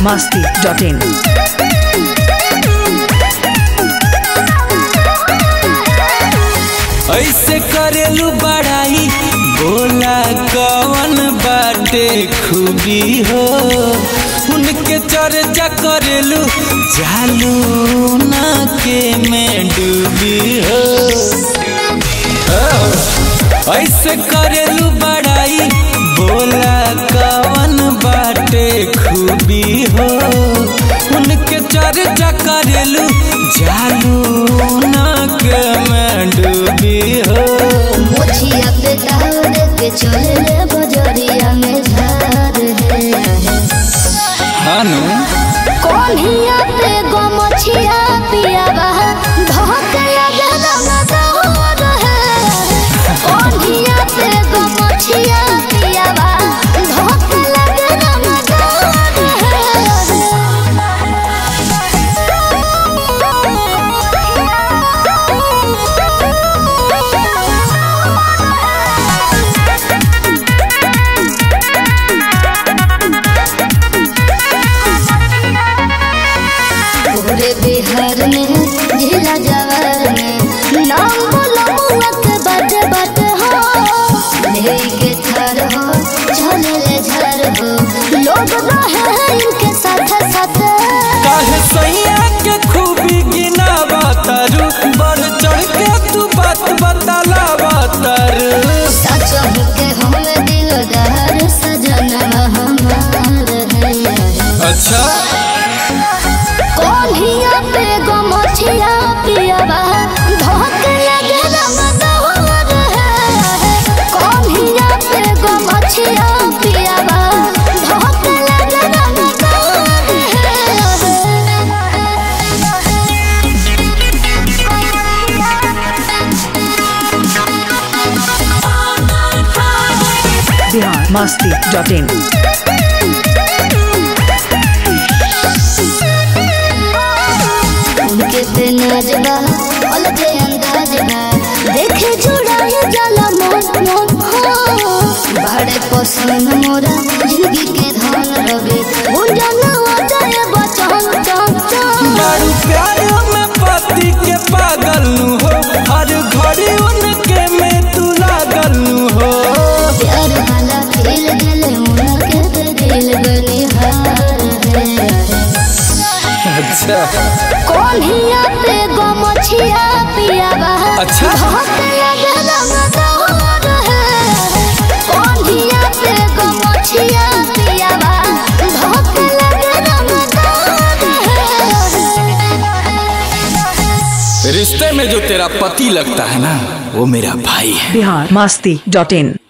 biharmasti.in। ऐसे करेलू बड़ाई बोला कवन बाटे खूबी हो, उनके चर्चा करेलू जालू ना के में डूबी हो। ऐसे करेलू बड़ाई बोला कवन बाटे खूबी हो, उनके चर्चा करेलू जालू ना के में डूबी हो। मोछिया पे दौड़ के चले बजरिया में झार है हानु कोनिया पे गो मोछिया पिया बहा धोक लगे रंग दौड़ है। कोनिया पे गो मोछिया पिया बहा धोक लगे रंग दौड़ पूरे बिहार में जिला जवार में नाम बोलो मुअत बट बट हो। लेके थर हो झले झर हो लोग रहे इनके साथ साथ। काहे सैया के खूबी गिना बतारू, बढ़ चढ़ के तू बात बताला बतारू। सच के हम दिलदार सजना हमार है। अच्छा कोनिया पे गो मोछिया पिया बहा धोक लगे रंग दौड़ है। कोनिया पे गो मोछिया पिया बहा धोक लगे रंग दौड़ biharmasti.in। उनके पे नाजबा अलगे अंदाजबा देखे जुड़ाए जाला मन मन हो। बड़े पसंद मोरा जिंदगी के धन रवे उंजनवा जाए बचन चन चन। बड़ू प्यार में पति के पागल नु हो, हर घड़ी उनके में तू लागल नु हो। प्यार वाला खेल गले उनके पे दिल बनिहार है। अच्छा कोनिया पे गो मोछिया पिया बहा अच्छा। धोक लगे रंग दौड़ है। कोनिया पे गो मोछिया पिया बहा धोक लगे रंग दौड़ है। रिश्ते में जो तेरा पति लगता है ना, वो मेरा भाई है। biharmasti.in।